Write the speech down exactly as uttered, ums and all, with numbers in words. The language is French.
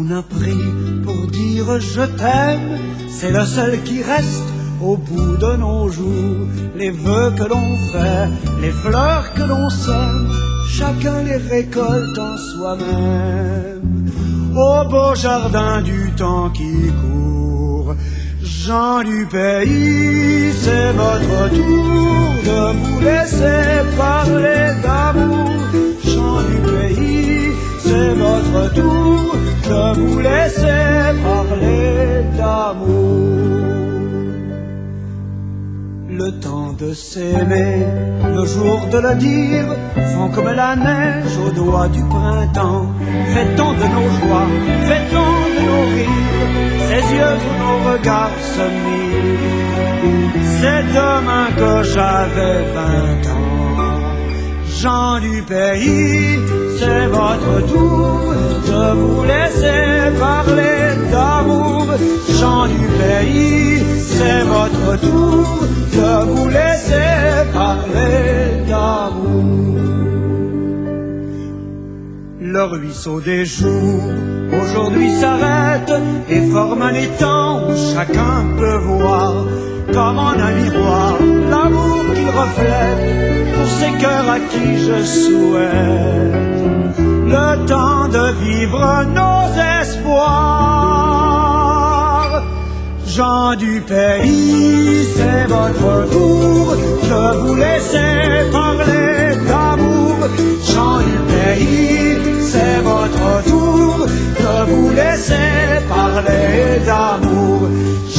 On a pris pour dire je t'aime, c'est le seul qui reste au bout de nos jours. Les vœux que l'on fait, les fleurs que l'on sème, chacun les récolte en soi-même. Au beau jardin du temps qui court, gens du pays, c'est votre tour de vous laisser parler d'amour. Gens du pays, c'est votre tour de vous laisser parler d'amour. Le temps de s'aimer, le jour de le dire, font comme la neige au doigt du printemps. Fait-on de nos joies, fait-on de nos rires, ces yeux où nos regards se mirent. C'est demain que j'avais vingt ans. Gens du pays, c'est votre tour de vous laisser parler d'amour. Gens du pays, c'est votre tour de vous laisser parler d'amour. Le ruisseau des jours aujourd'hui s'arrête et forme un étang où chacun peut voir comme en un miroir l'amour qu'il reflète pour ces cœurs à qui je souhaite le temps de vivre nos espoirs. Gens du pays, c'est votre tour de vous laisser parler d'amour. Gens du pays, c'est votre tour de vous laisser parler d'amour.